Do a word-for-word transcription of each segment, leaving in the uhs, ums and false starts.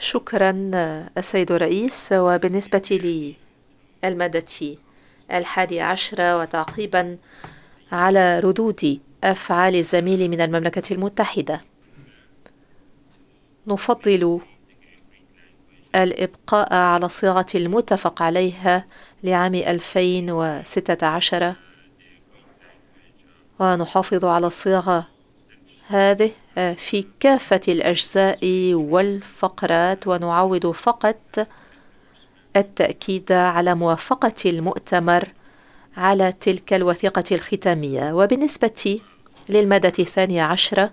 شكرا السيد الرئيس. وبالنسبة للمادة الحادية عشرة وتعقيبا على ردود أفعال الزميل من المملكة المتحدة، نفضل الإبقاء على الصيغة المتفق عليها لعام ألفين وستة عشر، ونحافظ على الصيغة هذه في كافة الأجزاء والفقرات، ونعود فقط التأكيد على موافقة المؤتمر على تلك الوثيقة الختامية. وبالنسبة للمادة الثانية عشرة،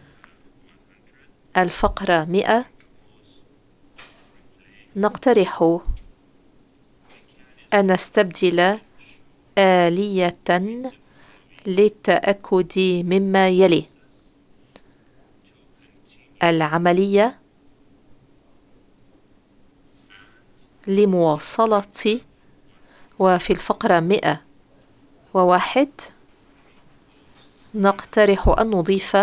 الفقرة مئة، نقترح أن نستبدل آلية للتأكد مما يلي: العملية لمواصلة. وفي الفقرة مئة وواحد نقترح أن نضيف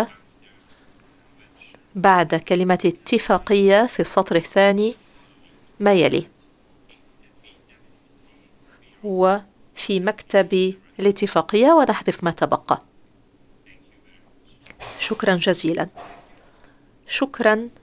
بعد كلمة اتفاقية في السطر الثاني ما يلي: وفي مكتب الاتفاقية، ونحذف ما تبقى. شكرا جزيلا. شكرا